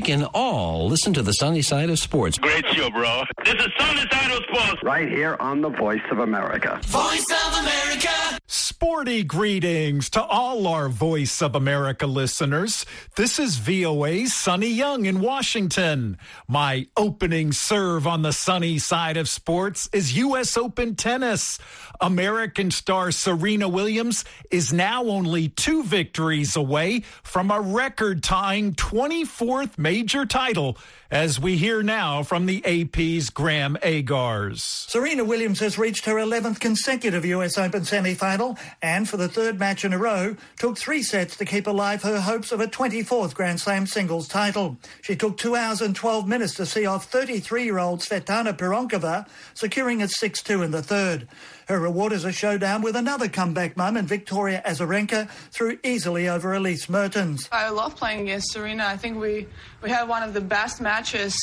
can all listen to the sunny side of sports. Great show, bro. This is Sunny Side of Sports. Right here on the Voice of America. Voice of America. Sporty greetings to all our Voice of America listeners. This is VOA's Sonny Young in Washington. My opening serve on the sunny side of sports is U.S. Open tennis. American star Serena Williams is now only 2 victories away from a record-tying 24th major title, as we hear now from the AP's Graham Agars. Serena Williams has reached her 11th consecutive U.S. Open semi-final and, for the 3rd match in a row, took 3 sets to keep alive her hopes of a 24th Grand Slam singles title. She took 2 hours and 12 minutes to see off 33-year-old Svetlana Pironkova, securing a 6-2 in the 3rd. Her reward is a showdown with another comeback mum and Victoria Azarenka through easily over Elise Mertens. I love playing against Serena. I think we had one of the best matches,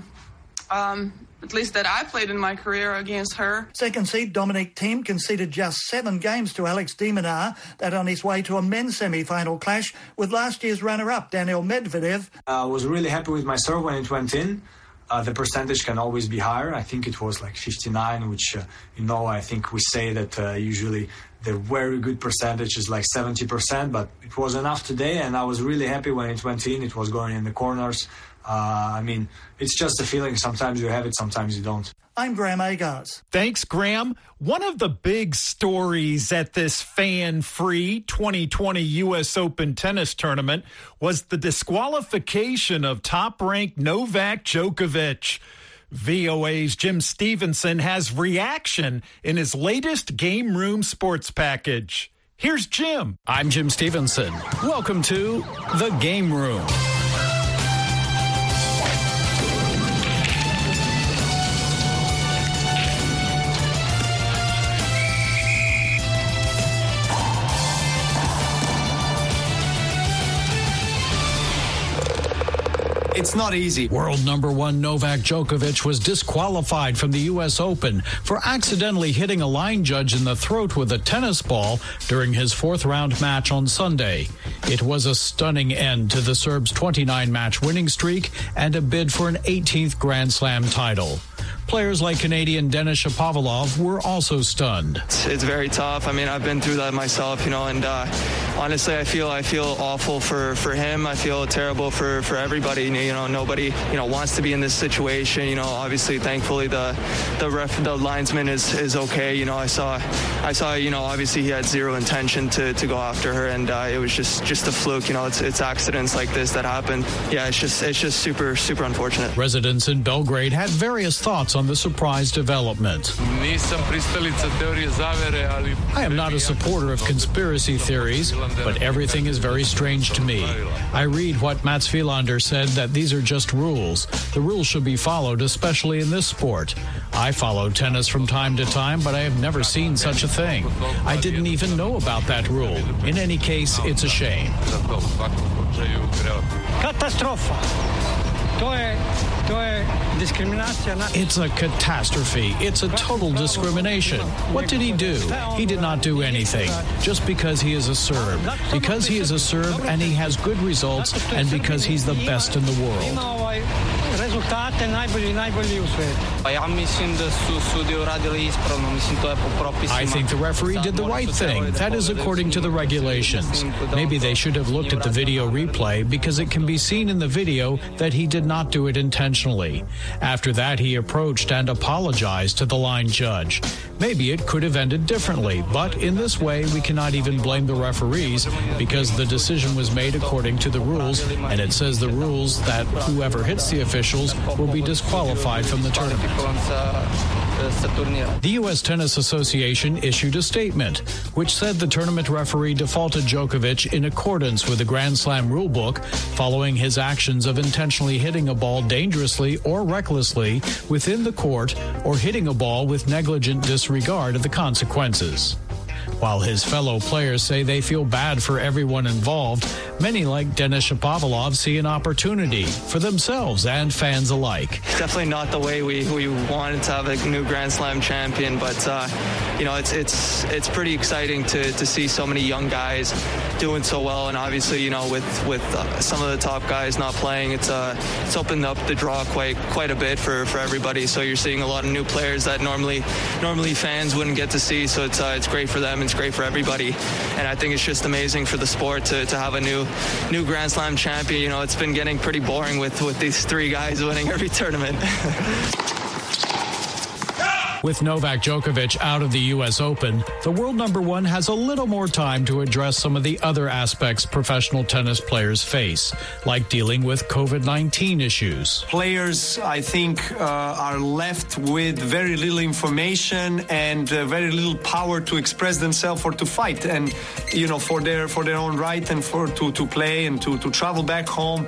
at least that I played in my career against her. Second seed Dominic Thiem conceded just 7 games to Alex de Minaur, that on his way to a men's semi-final clash with last year's runner-up Daniil Medvedev. I was really happy with my serve when it went in. The percentage can always be higher. I think it was like 59, which, I think we say that usually the very good percentage is like 70%, but it was enough today, and I was really happy when it went in. It was going in the corners. It's just a feeling. Sometimes you have it, sometimes you don't. I'm Graham Agars. Thanks, Graham. One of the big stories at this fan-free 2020 U.S. Open tennis tournament was the disqualification of top-ranked Novak Djokovic. VOA's Jim Stevenson has reaction in his latest Game Room Sports package. Here's Jim. I'm Jim Stevenson. Welcome to The Game Room. It's not easy. World number 1 Novak Djokovic was disqualified from the U.S. Open for accidentally hitting a line judge in the throat with a tennis ball during his 4th-round match on Sunday. It was a stunning end to the Serb's 29-match winning streak and a bid for an 18th Grand Slam title. Players like Canadian Denis Shapovalov were also stunned. It's very tough. I mean, I've been through that myself, and honestly, I feel awful for him. I feel terrible for everybody. Nobody wants to be in this situation. Obviously, thankfully, the linesman is okay. I saw. Obviously, he had zero intention to go after her, and it was just a fluke. It's accidents like this that happen. Yeah, it's just super unfortunate. Residents in Belgrade had various thoughts on the surprise development. I am not a supporter of conspiracy theories, but everything is very strange to me. I read what Mats Wilander said, that these are just rules. The rules should be followed, especially in this sport. I follow tennis from time to time, but I have never seen such a thing. I didn't even know about that rule. In any case, it's a shame. Katastrofa. It's a catastrophe. It's a total discrimination. What did he do? He did not do anything. Just because he is a Serb. Because he is a Serb and he has good results and because he's the best in the world. I think the referee did the right thing. That is according to the regulations. Maybe they should have looked at the video replay because it can be seen in the video that he did not do it intentionally. After that, he approached and apologized to the line judge. Maybe it could have ended differently, but in this way, we cannot even blame the referees because the decision was made according to the rules, and it says the rules that whoever hits the officials will be disqualified from the tournament. The U.S. Tennis Association issued a statement, which said the tournament referee defaulted Djokovic in accordance with the Grand Slam rulebook following his actions of intentionally hitting a ball dangerously or recklessly within the court or hitting a ball with negligent disregard of the consequences. While his fellow players say they feel bad for everyone involved, many like Denis Shapovalov see an opportunity for themselves and fans alike. Definitely not the way we wanted to have a new Grand Slam champion, but it's pretty exciting to see so many young guys doing so well, and obviously with some of the top guys not playing, it's opened up the draw quite a bit for everybody. So you're seeing a lot of new players that normally fans wouldn't get to see. So it's great for them. It's great for everybody, and I think it's just amazing for the sport to have a new Grand Slam champion. It's been getting pretty boring with these three guys winning every tournament. With Novak Djokovic out of the U.S. Open, the world number one has a little more time to address some of the other aspects professional tennis players face, like dealing with COVID-19 issues. Players, I think, are left with very little information and very little power to express themselves or to fight, and for their own right, and to play and to travel back home.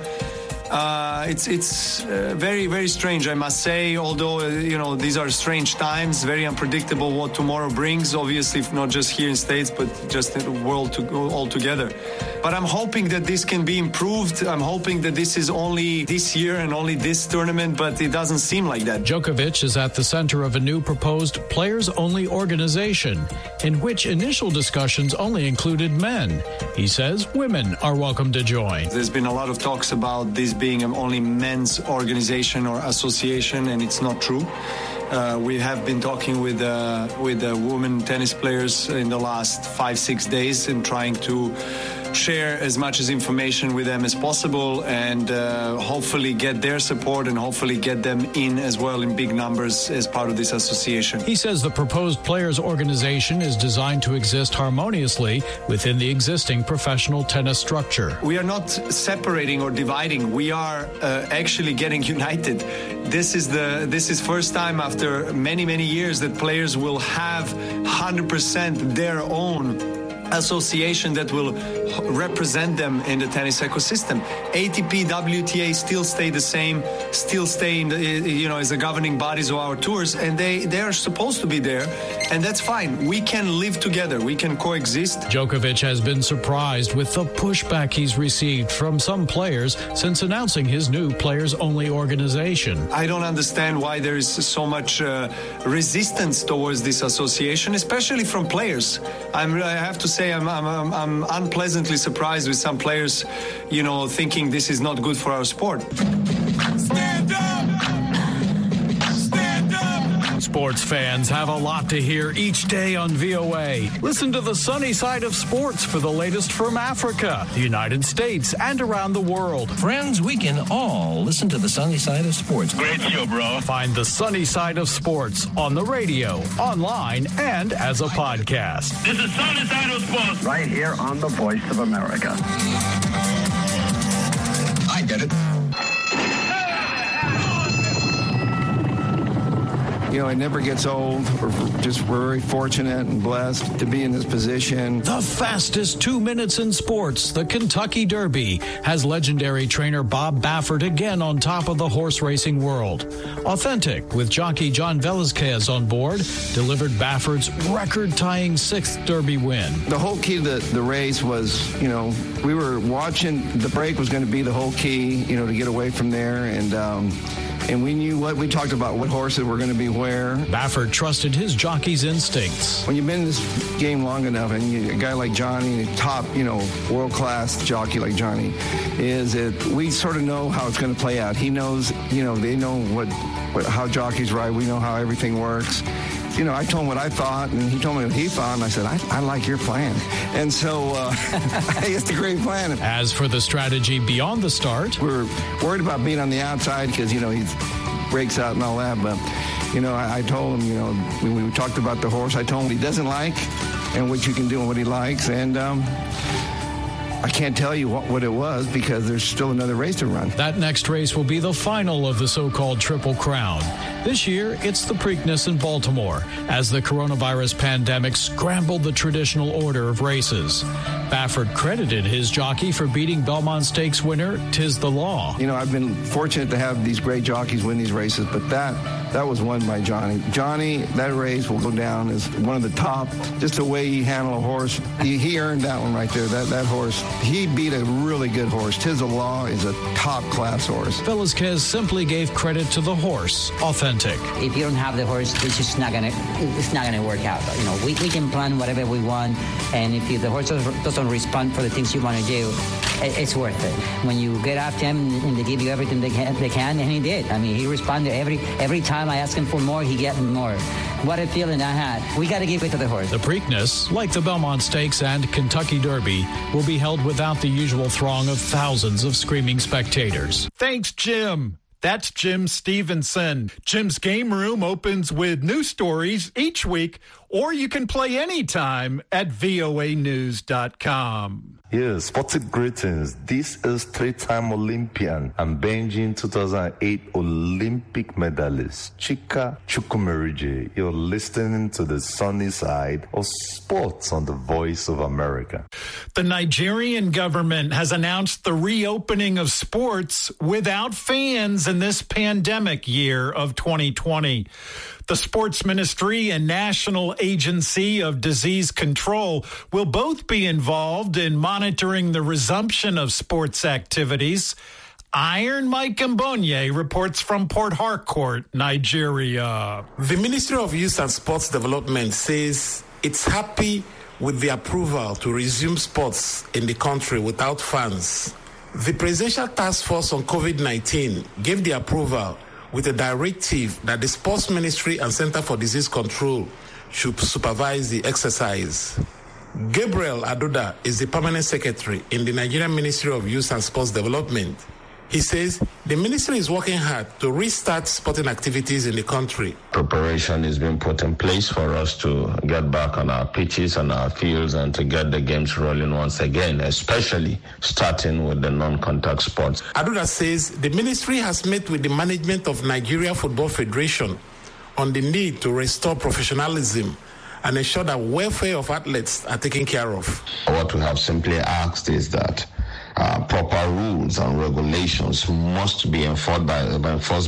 It's very, very strange, I must say, although, these are strange times, very unpredictable what tomorrow brings, obviously, not just here in States, but just in the world altogether. But I'm hoping that this can be improved. I'm hoping that this is only this year and only this tournament, but it doesn't seem like that. Djokovic is at the center of a new proposed players-only organization, in which initial discussions only included men. He says women are welcome to join. There's been a lot of talks about this being an only men's organization or association, and it's not true. We have been talking with women tennis players in the last 5-6 days and trying to share as much as information with them as possible, and hopefully get their support and hopefully get them in as well in big numbers as part of this association. He says the proposed players organization is designed to exist harmoniously within the existing professional tennis structure. We are not separating or dividing. We are actually getting united. This is first time after many, many years that players will have 100% their own association that will represent them in the tennis ecosystem. ATP, WTA still stay the same, still stay in the, as the governing bodies of our tours, and they are supposed to be there, and that's fine. We can live together. We can coexist. Djokovic has been surprised with the pushback he's received from some players since announcing his new players-only organization. I don't understand why there is so much resistance towards this association, especially from players. I have to say I'm unpleasantly surprised with some players, thinking this is not good for our sport. Stand up! Stand up! Sports fans have a lot to hear each day on VOA. Listen to the sunny side of sports for the latest from Africa, the United States, and around the world. Friends, we can all listen to the sunny side of sports. Great show, bro. Find the sunny side of sports on the radio, online, and as a podcast. This is Sunny Side of Sports. Right here on the Voice of America. I get it. It never gets old. We're very fortunate and blessed to be in this position. The fastest 2 minutes in sports, the Kentucky Derby, has legendary trainer Bob Baffert again on top of the horse racing world. Authentic, with jockey John Velazquez on board, delivered Baffert's record-tying 6th Derby win. The whole key to the race was, we were watching, the break was going to be the whole key, to get away from there, and we knew we talked about what horses were going to be where. Baffert trusted his jockey's instincts. When you've been in this game long enough, and a guy like Johnny, a top, world-class jockey like Johnny, is that we sort of know how it's going to play out. He knows, they know how jockeys ride. We know how everything works. I told him what I thought, and he told me what he thought, and I said, I like your plan. And so it's a great plan. As for the strategy beyond the start, we're worried about being on the outside because, he breaks out and all that. But, I told him, when we talked about the horse, I told him what he doesn't like and what you can do and what he likes. And I can't tell you what it was because there's still another race to run. That next race will be the final of the so-called Triple Crown. This year, it's the Preakness in Baltimore, as the coronavirus pandemic scrambled the traditional order of races. Baffert credited his jockey for beating Belmont Stakes winner Tiz the Law. I've been fortunate to have these great jockeys win these races, but that that was won by Johnny. Johnny, that race will go down as one of the top. Just the way he handled a horse, he earned that one right there. That horse, he beat a really good horse. Tiz of Law is a top-class horse. Velázquez simply gave credit to the horse, Authentic. If you don't have the horse, it's just not gonna work out. You know, we can plan whatever we want, and if the horse doesn't respond for the things you want to do, it's worth it. When you get after him and they give you everything they can, and he did. I mean, he responded every time I asked him for more, he got more. What a feeling I had. We got to give it to the horse. The Preakness, like the Belmont Stakes and Kentucky Derby, will be held without the usual throng of thousands of screaming spectators. Thanks, Jim. That's Jim Stevenson. Jim's Game Room opens with news stories each week, or you can play anytime at voanews.com. Yes, sporting greetings. This is three-time Olympian and Beijing 2008 Olympic medalist Chika Chukwumerije. You're listening to the sunny side of sports on the Voice of America. The Nigerian government has announced the reopening of sports without fans in this pandemic year of 2020. The Sports Ministry and National Agency of Disease Control will both be involved in monitoring the resumption of sports activities. Iron Mike Mbonye reports from Port Harcourt, Nigeria. The Ministry of Youth and Sports Development says it's happy with the approval to resume sports in the country without fans. The Presidential Task Force on COVID-19 gave the approval with a directive that the Sports Ministry and Center for Disease Control should supervise the exercise. Gabriel Aduda is the permanent secretary in the Nigerian Ministry of Youth and Sports Development. He says the ministry is working hard to restart sporting activities in the country. Preparation is being put in place for us to get back on our pitches and our fields and to get the games rolling once again, especially starting with the non-contact sports. Aduda says the ministry has met with the management of Nigeria Football Federation on the need to restore professionalism and ensure that welfare of athletes are taken care of. What we have simply asked is that proper rules and regulations must be enforced by the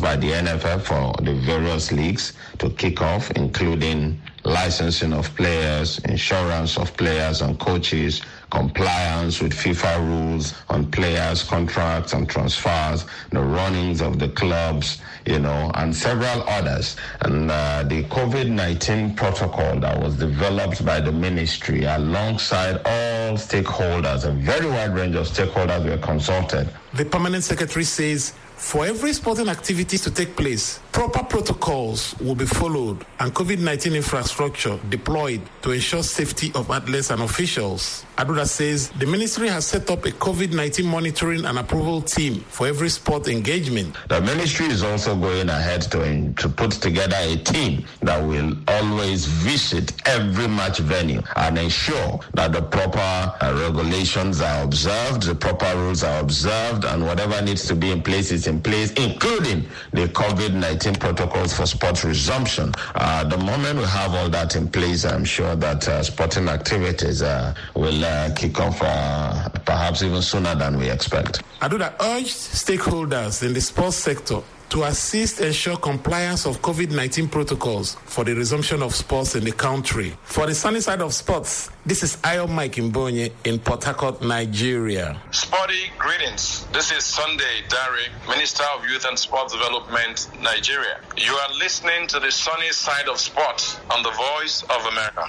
NFF for the various leagues to kick off, including licensing of players, insurance of players and coaches, compliance with FIFA rules on players' contracts and transfers, the runnings of the clubs, and several others. And the COVID-19 protocol that was developed by the ministry alongside all stakeholders, a very wide range of stakeholders were consulted. The permanent secretary says for every sporting activity to take place, proper protocols will be followed and COVID-19 infrastructure deployed to ensure safety of athletes and officials. Aduda says the ministry has set up a COVID-19 monitoring and approval team for every sport engagement. The ministry is also going ahead to put together a team that will always visit every match venue and ensure that the proper regulations are observed, the proper rules are observed, and whatever needs to be in place is in place, including the COVID-19 protocols for sports resumption. The moment we have all that in place, I'm sure that sporting activities will kick off perhaps even sooner than we expect. Aduda urged stakeholders in the sports sector to assist ensure compliance of COVID-19 protocols for the resumption of sports in the country. For the sunny side of sports, this is Iron Mike Mbonye in Port Harcourt, Nigeria. Sporty greetings. This is Sunday Derrick, Minister of Youth and Sports Development, Nigeria. You are listening to the sunny side of sports on the Voice of America.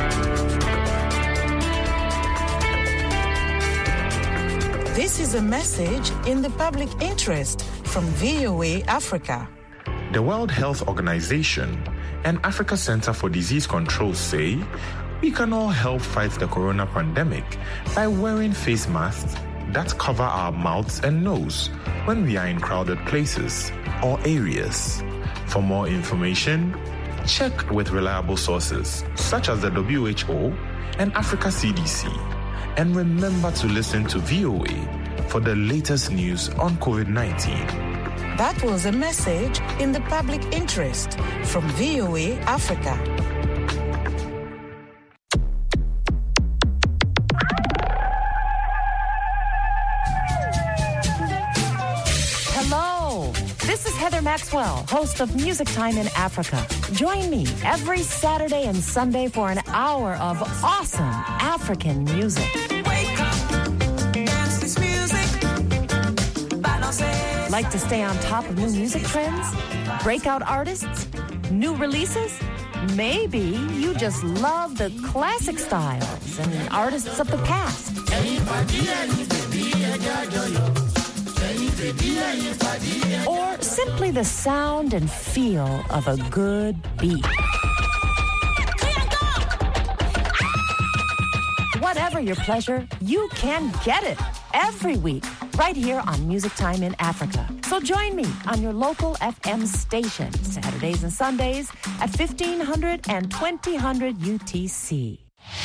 This is a message in the public interest from VOA Africa. The World Health Organization and Africa Center for Disease Control say we can all help fight the corona pandemic by wearing face masks that cover our mouths and nose when we are in crowded places or areas. For more information, check with reliable sources such as the WHO and Africa CDC. And remember to listen to VOA for the latest news on COVID-19. That was a message in the public interest from VOA Africa. Hello, this is Heather Heather Maxwell, host of Music Time in Africa. Join me every Saturday and Sunday for an hour of awesome African music. Wake up, dance this music, balance. Like to stay on top of new music trends? Breakout artists? New releases? Maybe you just love the classic styles and artists of the past. Or simply the sound and feel of a good beat. Whatever your pleasure, you can get it every week right here on Music Time in Africa. So join me on your local FM station, Saturdays and Sundays at 1500 and 2000 UTC.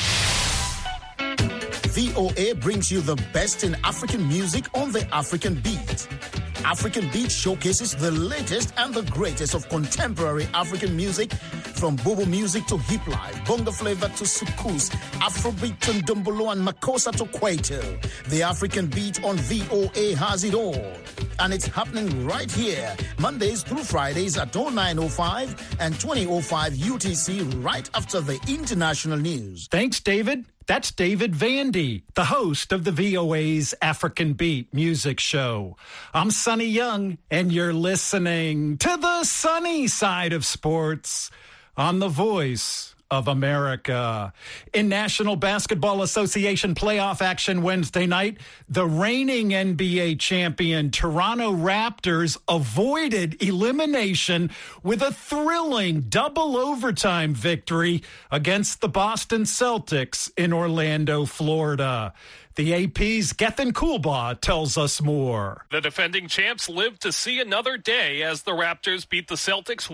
VOA brings you the best in African music on the African Beat. African Beat showcases the latest and the greatest of contemporary African music, from Bobo music to hip life, bongo flavor to soukous, Afrobeat and Dumbolo and Makossa to Kwaito. The African Beat on VOA has it all. And it's happening right here, Mondays through Fridays at 09:05 and 20:05 UTC, right after the international news. Thanks, David. That's David Vandy, the host of the VOA's African Beat music show. I'm Sonny Young, and you're listening to the sunny side of sports on the Voice of America. In National Basketball Association playoff action Wednesday night, the reigning NBA champion Toronto Raptors avoided elimination with a thrilling double overtime victory against the Boston Celtics in Orlando, Florida. The AP's Gethin Coolbaugh tells us more. The defending champs lived to see another day as the Raptors beat the Celtics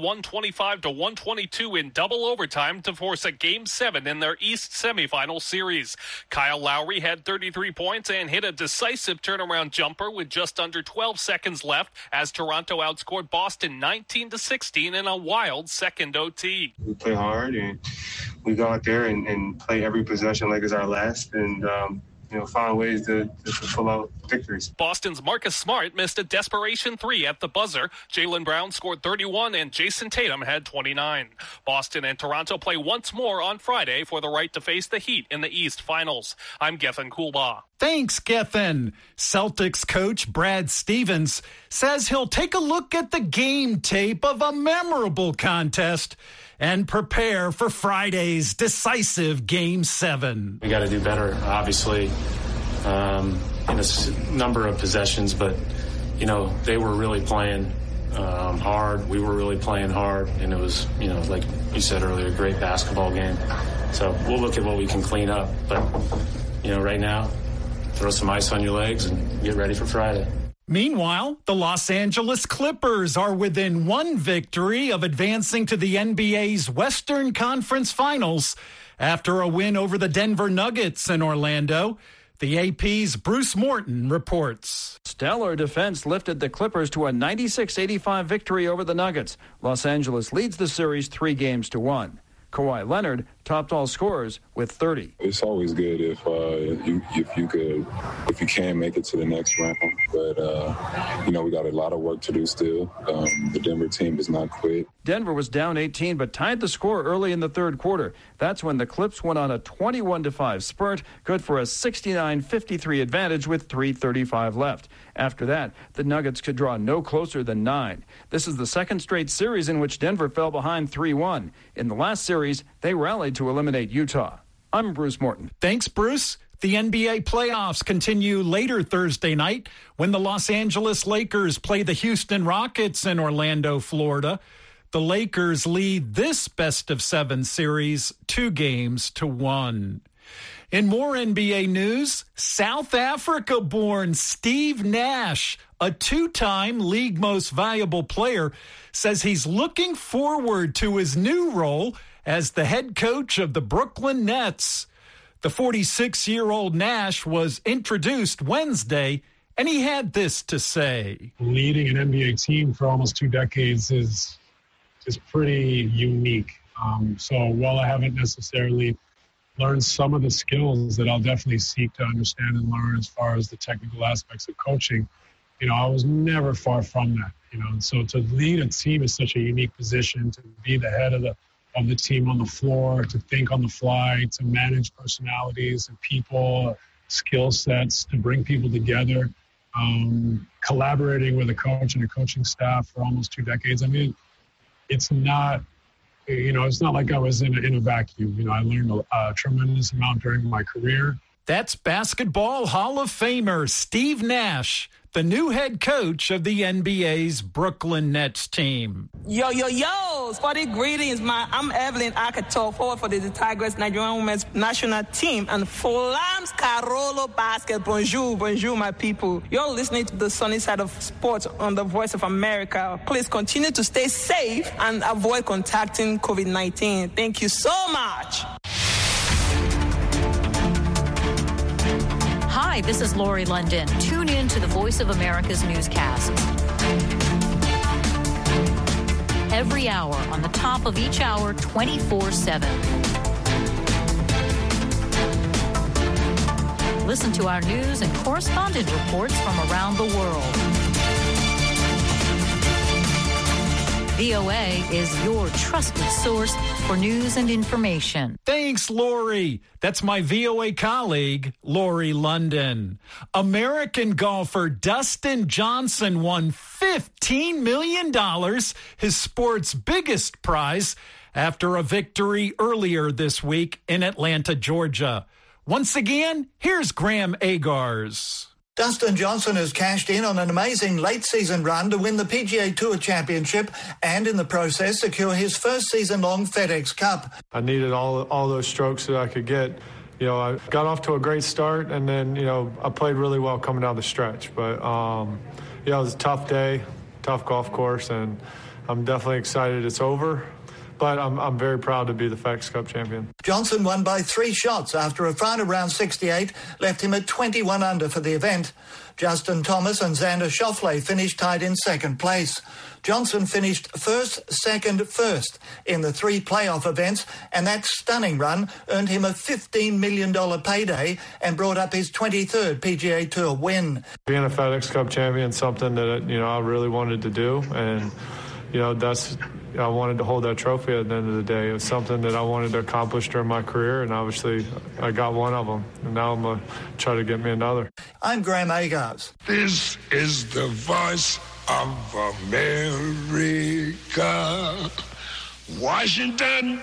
125-122 in double overtime to force a Game 7 in their East semifinal series. Kyle Lowry had 33 points and hit a decisive turnaround jumper with just under 12 seconds left as Toronto outscored Boston 19-16 in a wild second OT. We play hard and we go out there and play every possession like it's our last, and find ways to pull out victories. Boston's Marcus Smart missed a desperation three at the buzzer. Jaylen Brown scored 31 and Jason Tatum had 29. Boston and Toronto play once more on Friday for the right to face the Heat in the East Finals. I'm Gethin Coolbaugh. Thanks, Gethin. Celtics coach Brad Stevens says he'll take a look at the game tape of a memorable contest and prepare for Friday's decisive Game 7. We got to do better, obviously, in a number of possessions, but, they were really playing hard. We were really playing hard, and it was, like you said earlier, a great basketball game. So we'll look at what we can clean up. But, right now, throw some ice on your legs and get ready for Friday. Meanwhile, the Los Angeles Clippers are within one victory of advancing to the NBA's Western Conference Finals after a win over the Denver Nuggets in Orlando. The AP's Bruce Morton reports. Stellar defense lifted the Clippers to a 96-85 victory over the Nuggets. Los Angeles leads the series 3-1. Kawhi Leonard topped all scorers with 30. It's always good if you can make it to the next round. But we got a lot of work to do still. The Denver team does not quit. Denver was down 18 but tied the score early in the third quarter. That's when the Clips went on a 21-5 spurt, good for a 69-53 advantage with 3:35 left. After that, the Nuggets could draw no closer than 9. This is the second straight series in which Denver fell behind 3-1. In the last series, they rallied to eliminate Utah. I'm Bruce Morton. Thanks, Bruce. The NBA playoffs continue later Thursday night when the Los Angeles Lakers play the Houston Rockets in Orlando, Florida. The Lakers lead this best-of-7 series 2-1. In more NBA news, South Africa-born Steve Nash, a two-time League Most Valuable Player, says he's looking forward to his new role as the head coach of the Brooklyn Nets. The 46-year-old Nash was introduced Wednesday, and he had this to say. Leading an NBA team for almost 2 decades is pretty unique. So while I haven't necessarily learned some of the skills that I'll definitely seek to understand and learn as far as the technical aspects of coaching, I was never far from that, and so to lead a team is such a unique position, to be the head of the team on the floor, to think on the fly, to manage personalities and people, skill sets, to bring people together, collaborating with a coach and a coaching staff for almost 2 decades. I mean, it's not, it's not like I was in a vacuum. I learned a tremendous amount during my career. That's Basketball Hall of Famer Steve Nash, the new head coach of the NBA's Brooklyn Nets team. Yo, sporty greetings, man. I'm Evelyn Akato, forward for the Tigers Nigerian Women's National Team, and Flams Carolo Basket. Bonjour, my people. You're listening to the sunny side of sports on the Voice of America. Please continue to stay safe and avoid contacting COVID-19. Thank you so much. Hi, this is Lori London. Tune in to the Voice of America's newscast. Every hour, on the top of each hour, 24/7. Listen to our news and correspondent reports from around the world. VOA is your trusted source for news and information. Thanks, Lori. That's my VOA colleague, Lori London. American golfer Dustin Johnson won $15 million, his sport's biggest prize, after a victory earlier this week in Atlanta, Georgia. Once again, here's Graham Agars. Dustin Johnson has cashed in on an amazing late-season run to win the PGA Tour Championship and, in the process, secure his first season-long FedEx Cup. I needed all those strokes that I could get. I got off to a great start, and then, I played really well coming down the stretch. But, it was a tough day, tough golf course, and I'm definitely excited it's over. But I'm very proud to be the FedEx Cup champion. Johnson won by 3 shots after a final round 68 left him at 21 under for the event. Justin Thomas and Xander Schauffele finished tied in second place. Johnson finished second, in the 3 playoff events, and that stunning run earned him a $15 million payday and brought up his 23rd PGA Tour win. Being a FedEx Cup champion is something that, I really wanted to do, and, I wanted to hold that trophy at the end of the day. It was something that I wanted to accomplish during my career, and obviously I got one of them, and now I'm going to try to get me another. I'm Graham Agars. This is the Voice of America. Washington,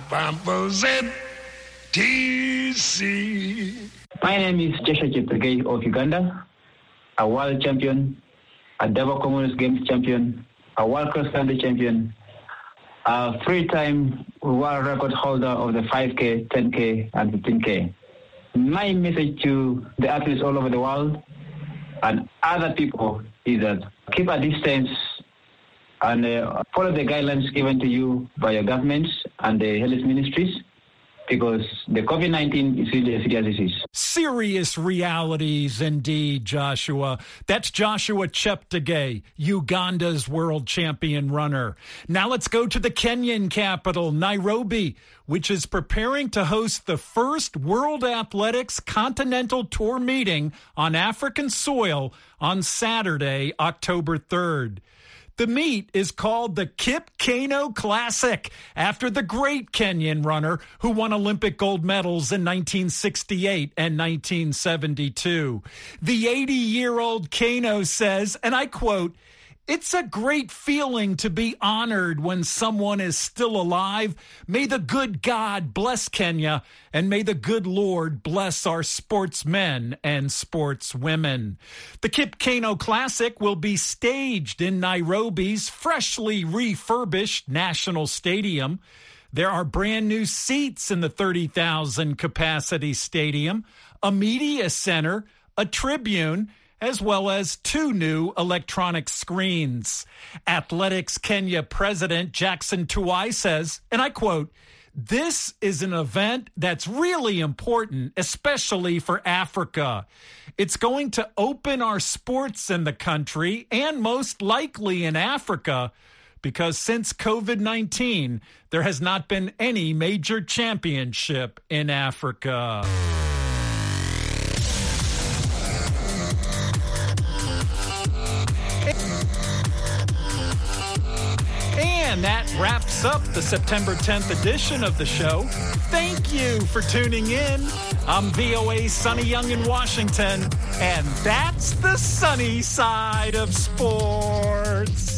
DC. My name is Joshua Cheptegei of Uganda, a world champion, a Davao Commonwealth Games champion, a world cross-country champion, a 3-time world record holder of the 5K, 10K, and 15K. My message to the athletes all over the world and other people is that keep a distance and follow the guidelines given to you by your governments and the health ministries, because the COVID-19 is really a serious disease. Serious realities indeed, Joshua. That's Joshua Cheptegei, Uganda's world champion runner. Now let's go to the Kenyan capital, Nairobi, which is preparing to host the first World Athletics Continental Tour meeting on African soil on Saturday, October 3rd. The meet is called the Kip Keino Classic, after the great Kenyan runner who won Olympic gold medals in 1968 and 1972. The 80-year-old Keino says, and I quote, "It's a great feeling to be honored when someone is still alive. May the good God bless Kenya, and may the good Lord bless our sportsmen and sportswomen." The Kip Keino Classic will be staged in Nairobi's freshly refurbished National Stadium. There are brand new seats in the 30,000 capacity stadium, a media center, a tribune, as well as 2 new electronic screens. Athletics Kenya President Jackson Tuwai says, and I quote, "This is an event that's really important, especially for Africa. It's going to open our sports in the country and most likely in Africa, because since COVID-19, there has not been any major championship in Africa." And that wraps up the September 10th edition of the show. Thank you for tuning in. I'm VOA's Sonny Young in Washington, and that's the sunny side of sports.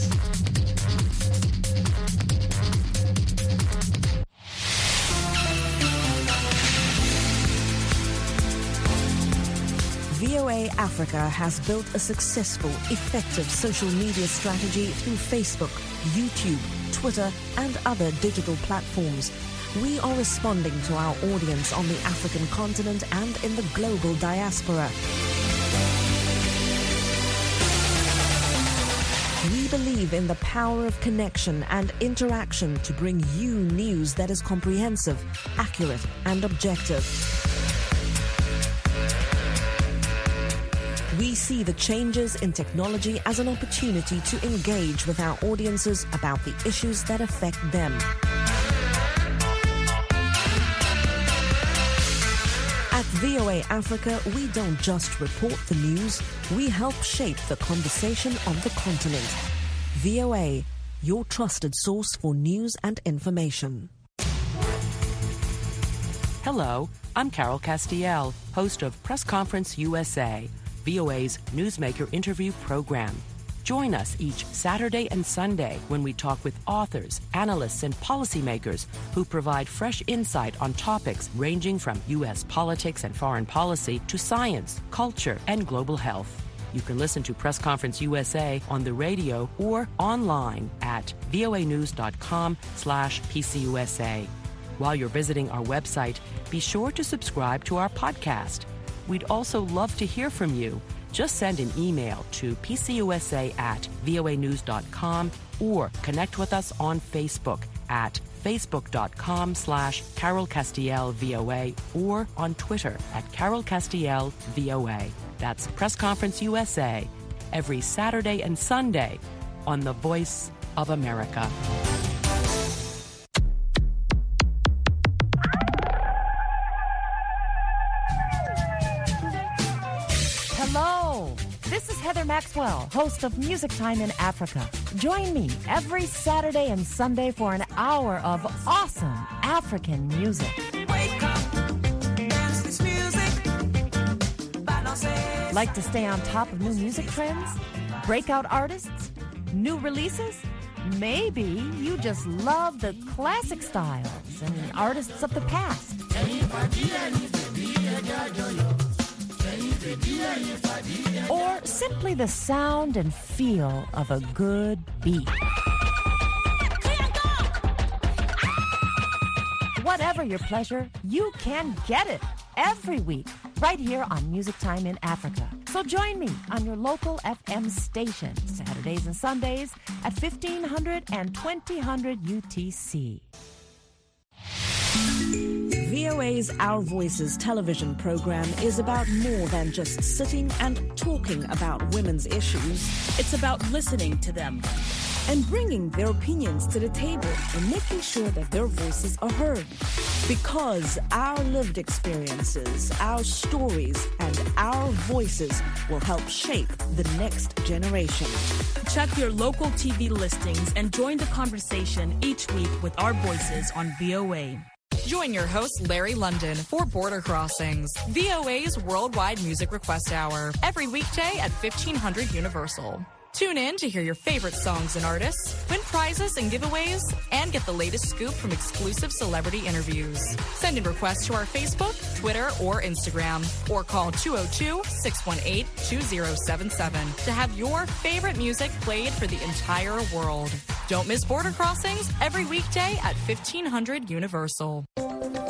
VOA Africa has built a successful, effective social media strategy through Facebook, YouTube, Twitter, and other digital platforms. We are responding to our audience on the African continent and in the global diaspora. We believe in the power of connection and interaction to bring you news that is comprehensive, accurate, and objective. We see the changes in technology as an opportunity to engage with our audiences about the issues that affect them. At VOA Africa, we don't just report the news, we help shape the conversation on the continent. VOA, your trusted source for news and information. Hello, I'm Carol Castiel, host of Press Conference USA, VOA's Newsmaker interview program. Join us each Saturday and Sunday when we talk with authors, analysts, and policymakers who provide fresh insight on topics ranging from U.S. politics and foreign policy to science, culture, and global health. You can listen to Press Conference USA on the radio or online at voanews.com/PCUSA. While you're visiting our website, be sure to subscribe to our podcast. We'd also love to hear from you. Just send an email to pcusa@voanews.com or connect with us on Facebook at facebook.com/Carol Castiel VOA or on Twitter at Carol Castiel VOA. That's Press Conference USA every Saturday and Sunday on the Voice of America. Hello, this is Heather Maxwell, host of Music Time in Africa. Join me every Saturday and Sunday for an hour of awesome African music. Wake up, dance this music, balance. Like to stay on top of new music trends? Breakout artists? New releases? Maybe you just love the classic styles and artists of the past. Or simply the sound and feel of a good beat. Whatever your pleasure, you can get it every week right here on Music Time in Africa. So join me on your local FM station Saturdays and Sundays at 1500 and 2000 UTC. VOA's Our Voices television program is about more than just sitting and talking about women's issues. It's about listening to them and bringing their opinions to the table and making sure that their voices are heard. Because our lived experiences, our stories, and our voices will help shape the next generation. Check your local TV listings and join the conversation each week with our voices on VOA. Join your host, Larry London, for Border Crossings, VOA's Worldwide Music Request Hour, every weekday at 1500 Universal. Tune in to hear your favorite songs and artists, win prizes and giveaways, and get the latest scoop from exclusive celebrity interviews. Send in requests to our Facebook, Twitter, or Instagram, or call 202-618-2077 to have your favorite music played for the entire world. Don't miss Border Crossings every weekday at 1500 Universal.